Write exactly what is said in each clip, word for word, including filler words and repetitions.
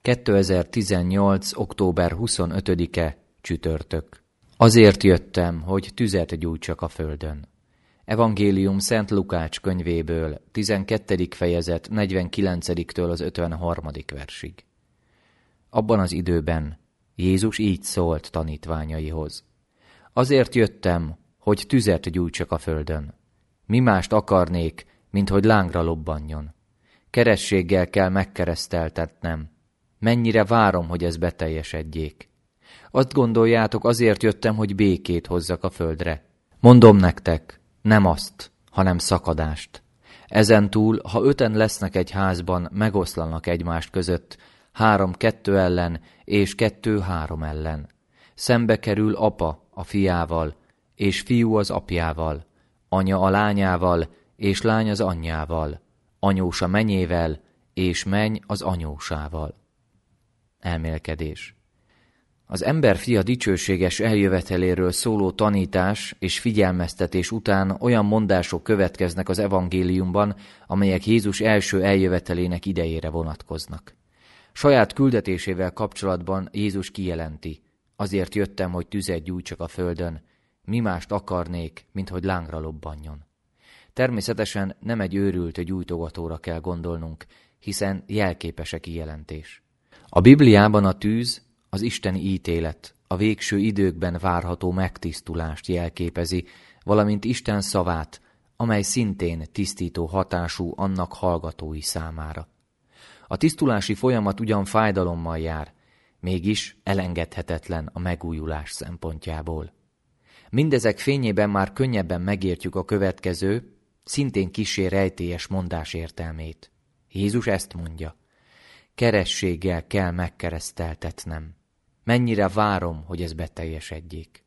kétezer-tizennyolc. október huszonötödike csütörtök. Azért jöttem, hogy tüzet gyújtsak a földön. Evangélium Szent Lukács könyvéből, tizenkettedik fejezet, negyvenkilencediktől az ötvenharmadik versig. Abban az időben Jézus így szólt tanítványaihoz. Azért jöttem, hogy tüzet gyújtsak a földön. Mi mást akarnék, mint hogy lángra lobbanjon. Kerességgel kell megkereszteltetnem. Mennyire várom, hogy ez beteljesedjék. Azt gondoljátok, azért jöttem, hogy békét hozzak a földre. Mondom nektek, nem azt, hanem szakadást. Ezentúl, ha öten lesznek egy házban, megoszlanak egymást között, három kettő ellen, és kettő három ellen. Szembe kerül apa a fiával, és fiú az apjával, anya a lányával, és lány az anyjával, anyós a menyével, és menny az anyósával. Elmélkedés. Az ember fia dicsőséges eljöveteléről szóló tanítás és figyelmeztetés után olyan mondások következnek az evangéliumban, amelyek Jézus első eljövetelének idejére vonatkoznak. Saját küldetésével kapcsolatban Jézus kijelenti, azért jöttem, hogy tüzet gyújtsak a földön, mi mást akarnék, mint hogy lángra lobbanjon. Természetesen nem egy őrült gyújtogatóra kell gondolnunk, hiszen jelképes kijelentés. A Bibliában a tűz az isteni ítélet, a végső időkben várható megtisztulást jelképezi, valamint Isten szavát, amely szintén tisztító hatású annak hallgatói számára. A tisztulási folyamat ugyan fájdalommal jár, mégis elengedhetetlen a megújulás szempontjából. Mindezek fényében már könnyebben megértjük a következő, szintén kissé rejtélyes mondás értelmét. Jézus ezt mondja: kerességgel kell megkereszteltetnem. Mennyire várom, hogy ez beteljesedjék.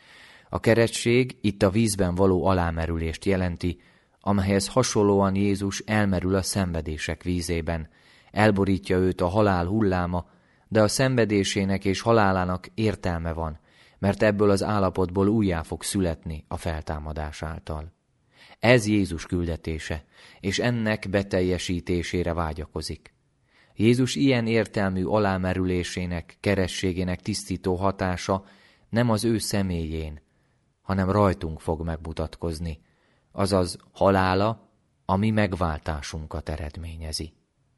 A keresztség itt a vízben való alámerülést jelenti, amelyhez hasonlóan Jézus elmerül a szenvedések vízében, elborítja őt a halál hulláma, de a szenvedésének és halálának értelme van, mert ebből az állapotból újjá fog születni a feltámadás által. Ez Jézus küldetése, és ennek beteljesítésére vágyakozik. Jézus ilyen értelmű alámerülésének, kerességének tisztító hatása nem az ő személyén, hanem rajtunk fog megmutatkozni, azaz halála a mi megváltásunkat eredményezi.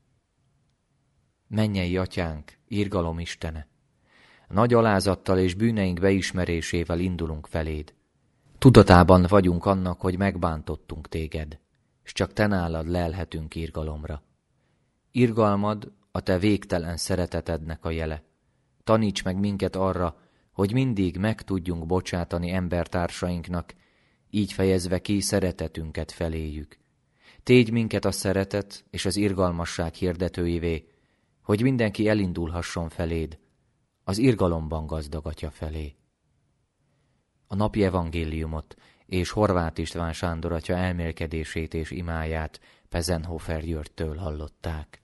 Mennyei Atyánk, irgalom Istene! Nagy alázattal és bűneink beismerésével indulunk feléd. Tudatában vagyunk annak, hogy megbántottunk téged, s csak te nálad lelhetünk irgalomra. Irgalmad a te végtelen szeretetednek a jele. Taníts meg minket arra, hogy mindig meg tudjunk bocsátani embertársainknak, így fejezve ki szeretetünket feléjük. Tégy minket a szeretet és az irgalmasság hirdetőivé, hogy mindenki elindulhasson feléd, az irgalomban gazdag Atya felé. A napi evangéliumot és Horváth István Sándor atya elmélkedését és imáját Pezenhofer Györgytől hallották.